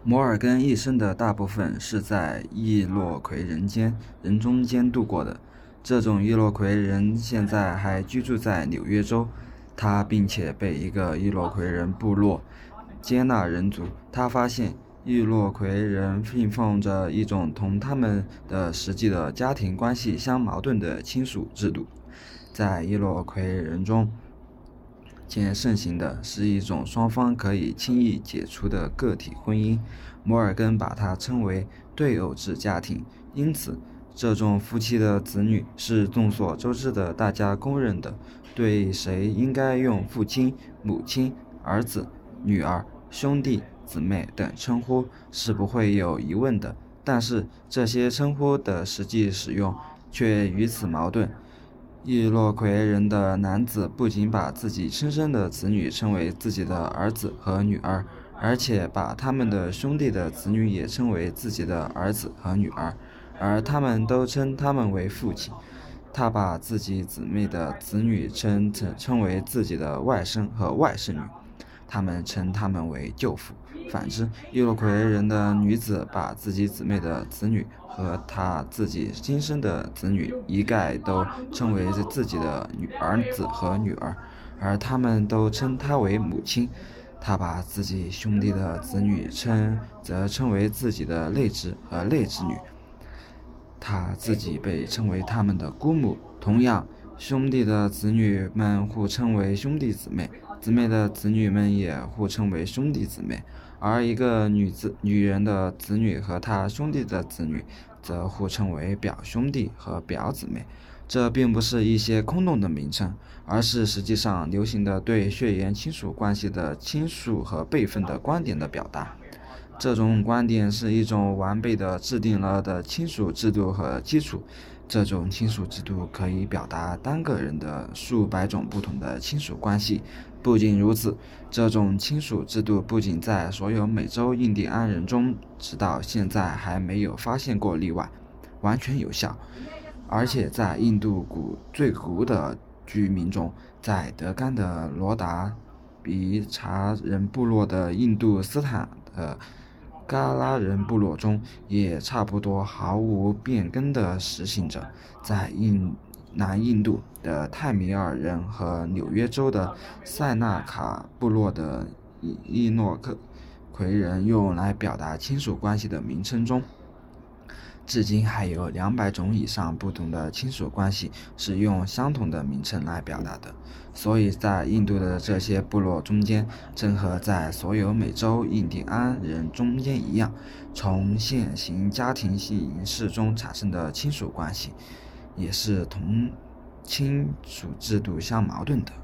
摩尔根一生的大部分是在伊洛魁人中间度过的。这种伊洛魁人现在还居住在纽约州，他并且被一个伊洛魁人部落接纳人族。他发现伊洛魁人信奉着一种同他们的实际的家庭关系相矛盾的亲属制度。在伊洛魁人中间盛行的是一种双方可以轻易解除的个体婚姻，摩尔根把它称为对偶制家庭。因此，这种夫妻的子女是众所周知的，大家公认的，对谁应该用父亲、母亲、儿子、女儿、兄弟、姊妹等称呼是不会有疑问的。但是这些称呼的实际使用却与此矛盾。伊洛魁人的男子不仅把自己亲生的子女称为自己的儿子和女儿，而且把他们的兄弟的子女也称为自己的儿子和女儿，而他们都称他们为父亲。他把自己姊妹的子女称为自己的外甥和外甥女，他们称他们为舅父。反之，伊洛魁人的女子把自己姊妹的子女和他自己亲生的子女一概都称为自己的儿子和女儿，而他们都称她为母亲。他把自己兄弟的子女则称为自己的内侄和内侄女，他自己被称为他们的姑母。同样，兄弟的子女们互称为兄弟姊妹，姊妹的子女们也互称为兄弟姊妹，而一个女人的子女和她兄弟的子女则互称为表兄弟和表姊妹。这并不是一些空洞的名称，而是实际上流行的对血缘亲属关系的亲属和辈分的观点的表达。这种观点是一种完备的制定了的亲属制度和基础。这种亲属制度可以表达单个人的数百种不同的亲属关系。不仅如此，这种亲属制度不仅在所有美洲印第安人中直到现在还没有发现过例外，完全有效，而且在印度最古的居民中，在德干的罗达比查人部落的印度斯坦的嘎拉人部落中，也差不多毫无变更地实行着。在南印度的泰米尔人和纽约州的塞纳卡部落的伊诺克魁人用来表达亲属关系的名称中，至今还有200种以上不同的亲属关系是用相同的名称来表达的。所以在印度的这些部落中间，正和在所有美洲印第安人中间一样，从现行家庭形式中产生的亲属关系也是同亲属制度相矛盾的。